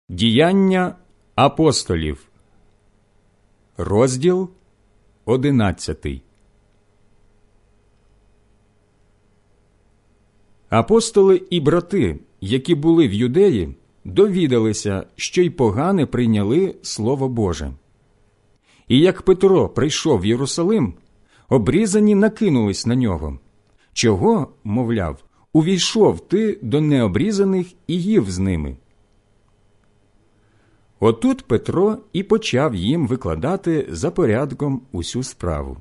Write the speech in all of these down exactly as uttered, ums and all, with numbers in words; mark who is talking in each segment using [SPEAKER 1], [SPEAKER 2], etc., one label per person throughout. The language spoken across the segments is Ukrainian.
[SPEAKER 1] Діяння апостолів, розділ одинадцятий. Апостоли і брати, які були в Юдеї, довідалися, що й погани прийняли Слово Боже. І як Петро прийшов в Єрусалим, обрізані накинулись на нього. Чого, мовляв, увійшов ти до необрізаних і їв з ними? Отут Петро і почав їм викладати за порядком усю справу.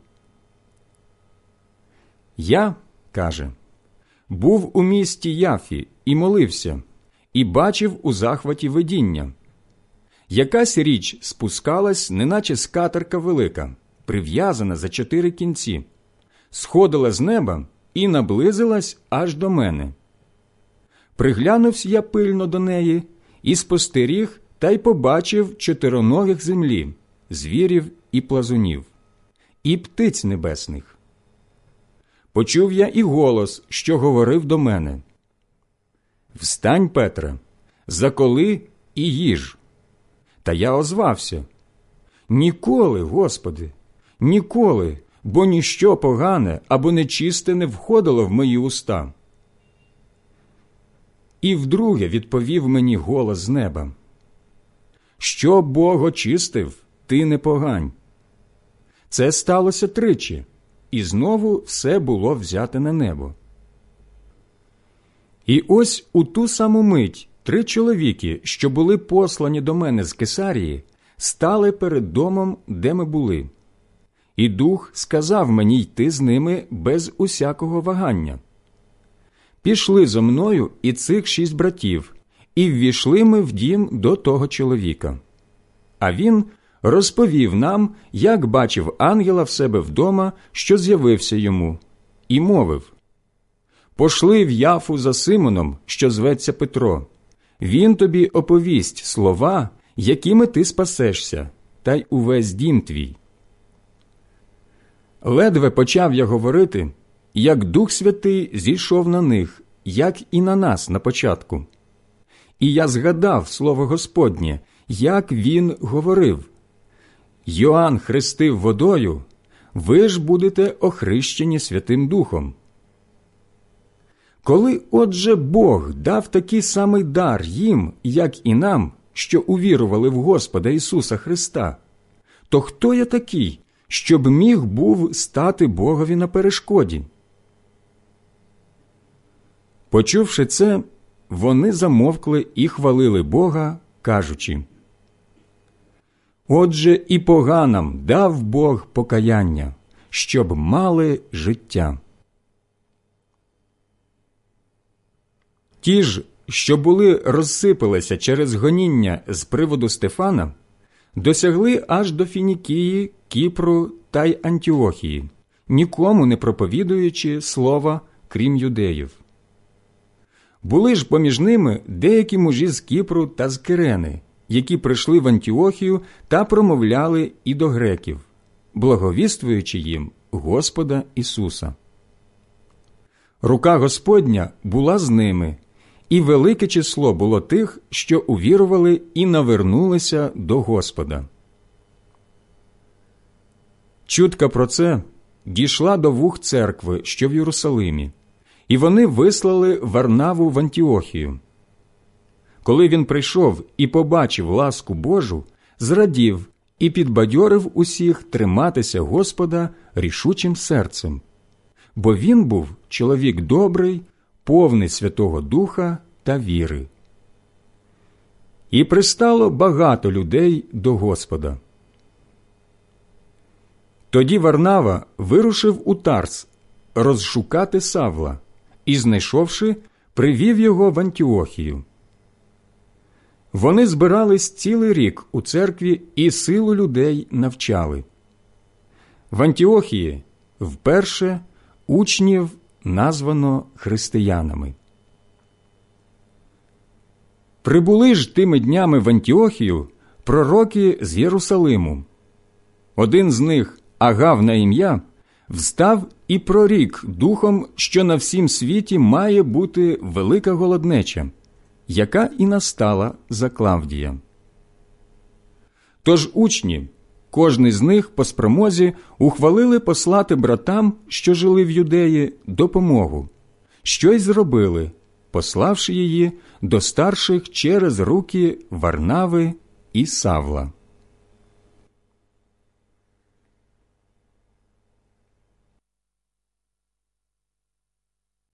[SPEAKER 1] «Я, – каже, – був у місті Яфі і молився, і бачив у захваті видіння. Якась річ спускалась, неначе скатерка велика, прив'язана за чотири кінці, сходила з неба і наблизилась аж до мене. Приглянувся я пильно до неї і спостеріг, та й побачив чотироногих землі, звірів і плазунів, і птиць небесних. Почув я і голос, що говорив до мене: «Встань, Петре, заколи і їж». Та я озвався: «Ніколи, Господи, ніколи, бо ніщо погане або нечисте не входило в мої уста». І вдруге відповів мені голос з неба: «Що Бог очистив, ти не погань». Це сталося тричі, і знову все було взяте на небо. І ось у ту саму мить три чоловіки, що були послані до мене з Кесарії, стали перед домом, де ми були. І Дух сказав мені йти з ними без усякого вагання. Пішли зо мною і цих шість братів, і ввійшли ми в дім до того чоловіка. А він розповів нам, як бачив ангела в себе вдома, що з'явився йому, і мовив: «Пошли в Яфу за Симоном, що зветься Петро. Він тобі оповість слова, якими ти спасешся, та й увесь дім твій». Ледве почав я говорити, як Дух Святий зійшов на них, як і на нас на початку. І я згадав слово Господнє, як він говорив: «Йоанн хрестив водою, ви ж будете охрещені Святим Духом». Коли, отже, Бог дав такий самий дар їм, як і нам, що увірували в Господа Ісуса Христа, то хто я такий, щоб міг був стати Богові на перешкоді? Почувши це, вони замовкли і хвалили Бога, кажучи: «Отже, і поганам дав Бог покаяння, щоб мали життя». Ті ж, що були розсипалися через гоніння з приводу Стефана, досягли аж до Фінікії, Кіпру та й Антіохії, нікому не проповідуючи слова, крім юдеїв. Були ж поміж ними деякі мужі з Кіпру та з Кирени, які прийшли в Антіохію та промовляли і до греків, благовіствуючи їм Господа Ісуса. Рука Господня була з ними, і велике число було тих, що увірували і навернулися до Господа. Чутка про це дійшла до вух церкви, що в Єрусалимі, і вони вислали Варнаву в Антіохію. Коли він прийшов і побачив ласку Божу, зрадів і підбадьорив усіх триматися Господа рішучим серцем, бо він був чоловік добрий, повний Святого Духа та віри. І пристало багато людей до Господа. Тоді Варнава вирушив у Тарс розшукати Савла, і, знайшовши, привів його в Антіохію. Вони збирались цілий рік у церкві і силу людей навчали. В Антіохії вперше учнів названо християнами. Прибули ж тими днями в Антіохію пророки з Єрусалиму. Один з них, Агав на ім'я, встав і прорік духом, що на всім світі має бути велика голоднеча, яка і настала за Клавдія. Тож учні, кожний з них по спромозі, ухвалили послати братам, що жили в Юдеї, допомогу, що й зробили, пославши її до старших через руки Варнави і Савла.